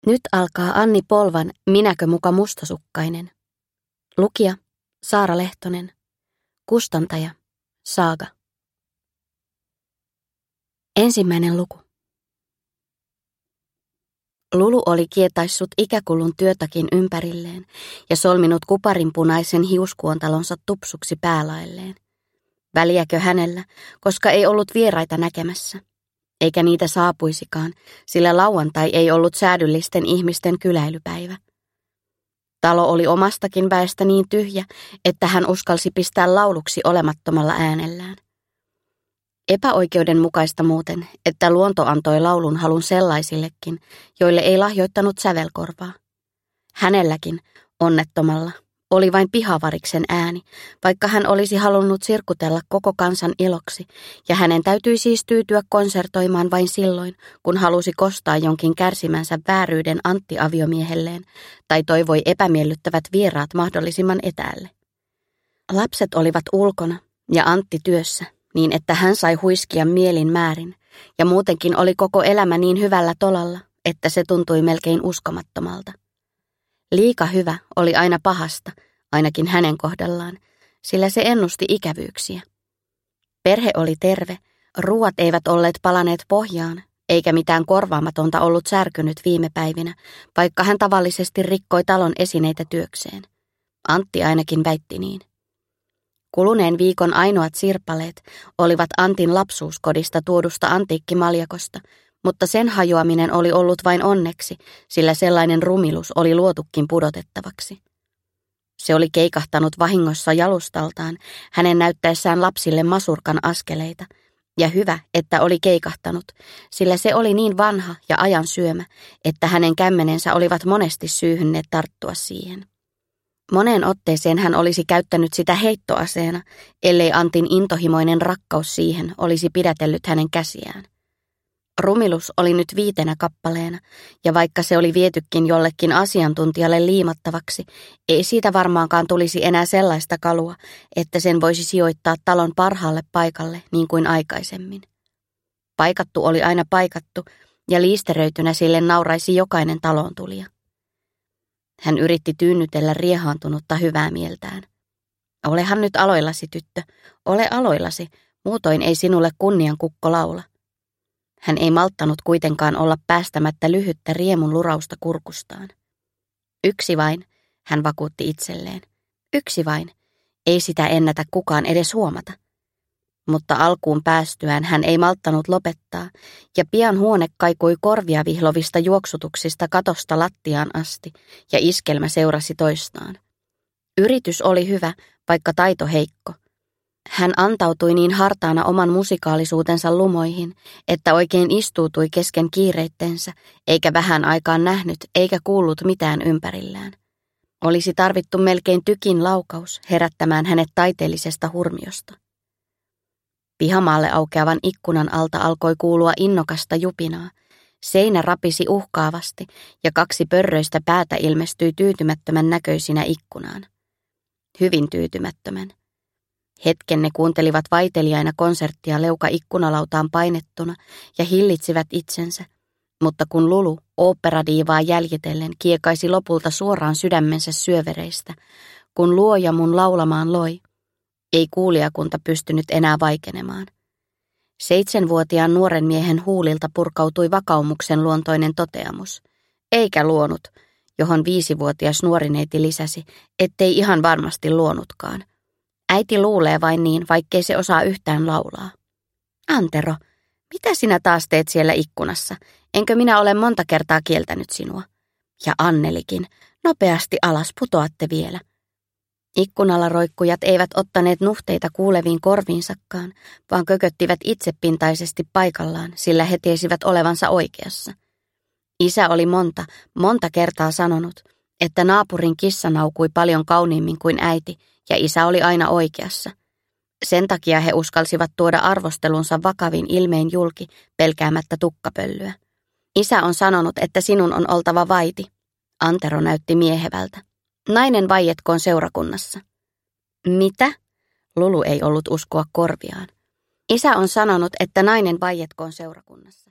Nyt alkaa Anni Polvan Minäkö muka mustasukkainen. Lukija Saara Lehtonen. Kustantaja Saaga. Ensimmäinen luku. Lulu oli kietaissut ikäkulun työtakin ympärilleen ja solminut kuparinpunaisen hiuskuontalonsa tupsuksi päälailleen. Väliäkö hänellä, koska ei ollut vieraita näkemässä. Eikä niitä saapuisikaan, sillä lauantai ei ollut säädyllisten ihmisten kyläilypäivä. Talo oli omastakin väestä niin tyhjä, että hän uskalsi pistää lauluksi olemattomalla äänellään. Epäoikeudenmukaista muuten, että luonto antoi laulun halun sellaisillekin, joille ei lahjoittanut sävelkorvaa. Hänelläkin, onnettomalla, oli vain pihavariksen ääni, vaikka hän olisi halunnut sirkutella koko kansan iloksi, ja hänen täytyi siis tyytyä konsertoimaan vain silloin, kun halusi kostaa jonkin kärsimänsä vääryyden Antti-aviomiehelleen tai toivoi epämiellyttävät vieraat mahdollisimman etäälle. Lapset olivat ulkona ja Antti työssä, niin että hän sai huiskia mielin määrin, ja muutenkin oli koko elämä niin hyvällä tolalla, että se tuntui melkein uskomattomalta. Liika hyvä oli aina pahasta, ainakin hänen kohdallaan, sillä se ennusti ikävyyksiä. Perhe oli terve, ruuat eivät olleet palaneet pohjaan, eikä mitään korvaamatonta ollut särkynyt viime päivinä, vaikka hän tavallisesti rikkoi talon esineitä työkseen. Antti ainakin väitti niin. Kuluneen viikon ainoat sirpaleet olivat Antin lapsuuskodista tuodusta antiikkimaljakosta, mutta sen hajoaminen oli ollut vain onneksi, sillä sellainen rumilus oli luotukin pudotettavaksi. Se oli keikahtanut vahingossa jalustaltaan, hänen näyttäessään lapsille masurkan askeleita, ja hyvä, että oli keikahtanut, sillä se oli niin vanha ja ajan syömä, että hänen kämmenensä olivat monesti syyhynneet tarttua siihen. Moneen otteeseen hän olisi käyttänyt sitä heittoaseena, ellei Antin intohimoinen rakkaus siihen olisi pidätellyt hänen käsiään. Rumilus oli nyt 5 kappaleena, ja vaikka se oli vietykin jollekin asiantuntijalle liimattavaksi, ei siitä varmaankaan tulisi enää sellaista kalua, että sen voisi sijoittaa talon parhaalle paikalle niin kuin aikaisemmin. Paikattu oli aina paikattu, ja liisteröitynä sille nauraisi jokainen taloon tulija. Hän yritti tyynnytellä riehaantunutta hyvää mieltään. Olehan nyt aloillasi, tyttö, ole aloillasi, muutoin ei sinulle kunnian kukko laula. Hän ei malttanut kuitenkaan olla päästämättä lyhyttä riemun lurausta kurkustaan. Yksi vain, hän vakuutti itselleen. Yksi vain, ei sitä ennätä kukaan edes huomata. Mutta alkuun päästyään hän ei malttanut lopettaa, ja pian huone kaikui korvia vihlovista juoksutuksista katosta lattiaan asti, ja iskelmä seurasi toistaan. Yritys oli hyvä, vaikka taito heikko. Hän antautui niin hartaana oman musikaalisuutensa lumoihin, että oikein istuutui kesken kiireittensä, eikä vähän aikaan nähnyt eikä kuullut mitään ympärillään. Olisi tarvittu melkein tykin laukaus herättämään hänet taiteellisesta hurmiosta. Pihamaalle aukeavan ikkunan alta alkoi kuulua innokasta jupinaa. Seinä rapisi uhkaavasti ja 2 pörröistä päätä ilmestyi tyytymättömän näköisinä ikkunaan. Hyvin tyytymättömän. Hetken ne kuuntelivat vaiteliaina konserttia leuka ikkunalautaan painettuna ja hillitsivät itsensä, mutta kun Lulu oopperadiivaa jäljitellen kiekaisi lopulta suoraan sydämensä syövereistä, kun luoja mun laulamaan loi, ei kuulijakunta pystynyt enää vaikenemaan. 7-vuotiaan nuoren miehen huulilta purkautui vakaumuksen luontoinen toteamus. Eikä luonut, johon 5-vuotias nuorineiti lisäsi, ettei ihan varmasti luonutkaan. Äiti luulee vain niin, vaikkei se osaa yhtään laulaa. Antero, mitä sinä taas teet siellä ikkunassa? Enkö minä ole monta kertaa kieltänyt sinua? Ja Annelikin, nopeasti alas, putoatte vielä. Ikkunalla roikkujat eivät ottaneet nuhteita kuuleviin korviinsakaan, vaan kököttivät itsepintaisesti paikallaan, sillä he tiesivät olevansa oikeassa. Isä oli monta kertaa sanonut, että naapurin kissa naukui paljon kauniimmin kuin äiti, ja isä oli aina oikeassa. Sen takia he uskalsivat tuoda arvostelunsa vakavin ilmein julki, pelkäämättä tukkapöllyä. Isä on sanonut, että sinun on oltava vaiti. Antero näytti miehevältä. Nainen vaietkoon seurakunnassa. Mitä? Lulu ei ollut uskoa korviaan. Isä on sanonut, että nainen vaietkoon seurakunnassa.